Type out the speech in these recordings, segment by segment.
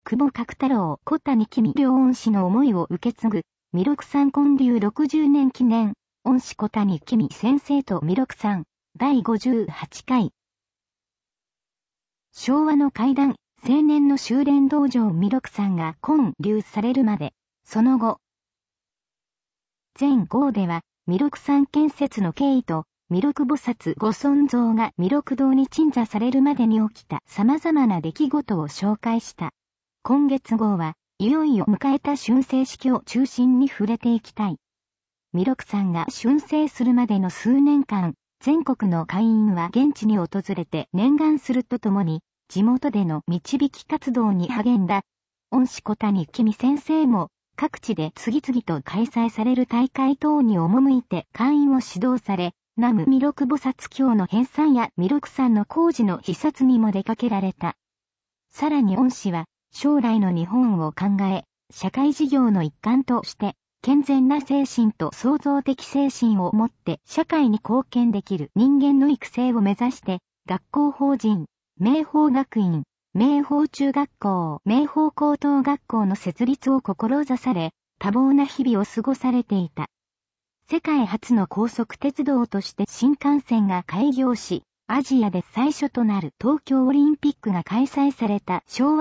久保角太郎小谷公両恩師の思いを受け継ぐ、弥勒山建立60年記念、恩師小谷公先生と弥勒山、第58回。昭和の怪談、青年の修練道場弥勒山が建立されるまで、その後。前号では、弥勒山建設の経緯と、弥勒菩薩ご尊像が弥勒堂に鎮座されるまでに起きた様々な出来事を紹介した。今月号はいよいよ迎えた春聖式を中心に触れていきたい。弥勒山が春聖するまでの数年間、全国の会員は現地に訪れて念願するとともに、地元での導き活動に励んだ。恩師小谷公先生も、各地で次々と開催される大会等に赴いて会員を指導され、南無弥勒菩薩経の編纂や弥勒山の工事の視察にも出かけられた。さらに恩師は、将来の日本を考え、社会事業の一環として、健全な精神と創造的精神を持って社会に貢献できる人間の育成を目指して、学校法人、明豊学院、明豊中学校、明豊高等学校の設立を志され、多忙な日々を過ごされていた。世界初の高速鉄道として新幹線が開業し、アジアで最初となる東京オリンピックが開催された昭和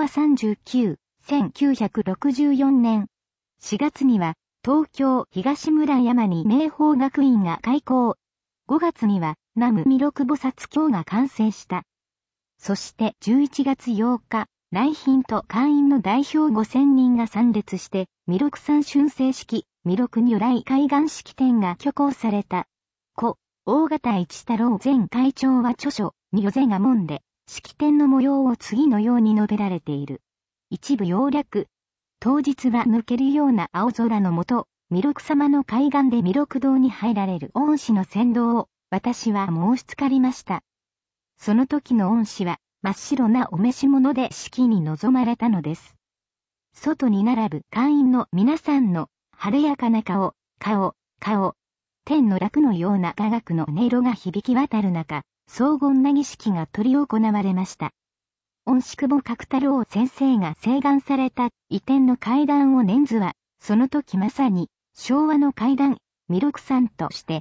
39、1964年。4月には東京東村山に明豊学院が開校。5月には南無弥勒菩薩経が完成した。そして11月8日、来賓と会員の代表5000人が参列して、弥勒山春聖式、弥勒如来開眼式典が挙行された。故、大型一太郎前会長は著書、御世我門で、式典の模様を次のように述べられている。一部要略。当日は抜けるような青空の下、弥勒様の開眼で弥勒堂に入られる恩師の先導を、私は申しつかりました。その時の恩師は、真っ白なお召し物で式に臨まれたのです。外に並ぶ会員の皆さんの晴れやかな顔、天の楽のような雅楽の音色が響き渡る中、荘厳な儀式が執り行われました。恩師久保角太郎先生が請願された移転の階段を念図は、その時まさに昭和の階段、弥勒山として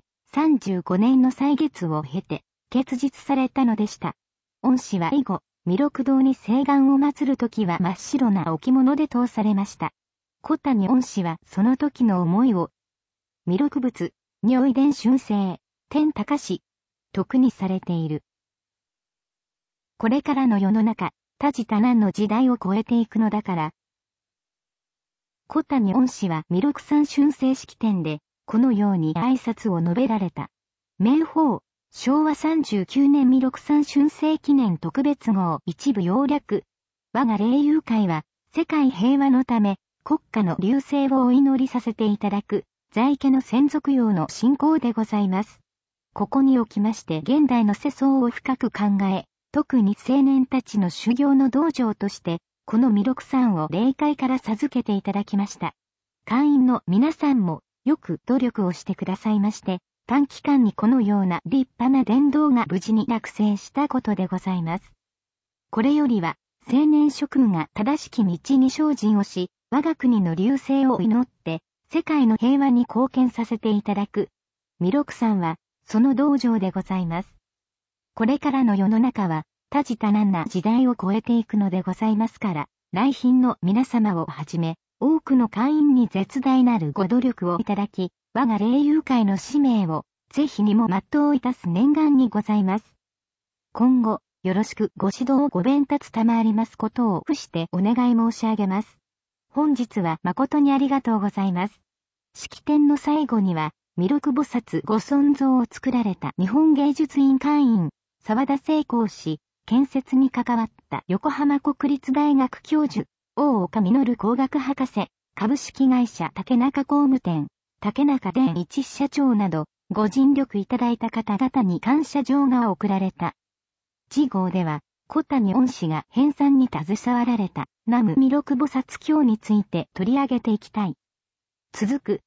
35年の歳月を経て結実されたのでした。恩師は以後、弥勒堂に請願を祀る時は真っ白な置物で通されました。小谷恩師はその時の思いを、弥勒仏、如意伝春聖、天高し、特にされている。これからの世の中、多事多難の時代を超えていくのだから。小谷恩師は弥勒山春聖式典で、このように挨拶を述べられた。明豊。昭和39年弥勒山春聖記念特別号一部要略。我が霊友会は、世界平和のため、国家の隆盛をお祈りさせていただく、在家の先祖供養の信仰でございます。ここにおきまして現代の世相を深く考え、特に青年たちの修行の道場として、この弥勒山を霊界から授けていただきました。会員の皆さんも、よく努力をしてくださいまして、短期間にこのような立派な伝道が無事に落成したことでございます。これよりは、青年諸君が正しき道に精進をし、我が国の隆盛を祈って、世界の平和に貢献させていただく。弥勒山は、その道場でございます。これからの世の中は、多事多難な時代を超えていくのでございますから、来賓の皆様をはじめ、多くの会員に絶大なるご努力をいただき、我が霊友会の使命を、ぜひにも全ういたす念願にございます。今後、よろしくご指導ご鞭撻賜りますことを付してお願い申し上げます。本日は誠にありがとうございます。式典の最後には、弥勒菩薩ご尊像を作られた日本芸術院会員、沢田聖光氏、建設に関わった横浜国立大学教授、大岡実工学博士、株式会社竹中工務店、竹中伝一社長など、ご尽力いただいた方々に感謝状が贈られた。次号では、小谷恩師が編纂に携わられた南無弥勒菩薩経について取り上げていきたい。続く。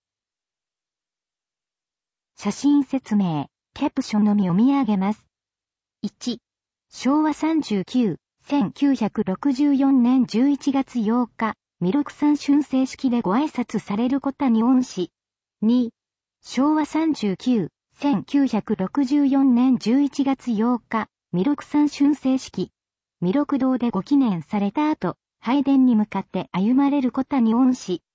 写真説明、キャプションのみ読み上げます。1、昭和39、 1964年11月8日、弥勒山春世式でご挨拶される小谷恩師。2、昭和39、1964年11月8日、弥勒山春世式。弥勒堂でご記念された後、拝殿に向かって歩まれる小谷恩師。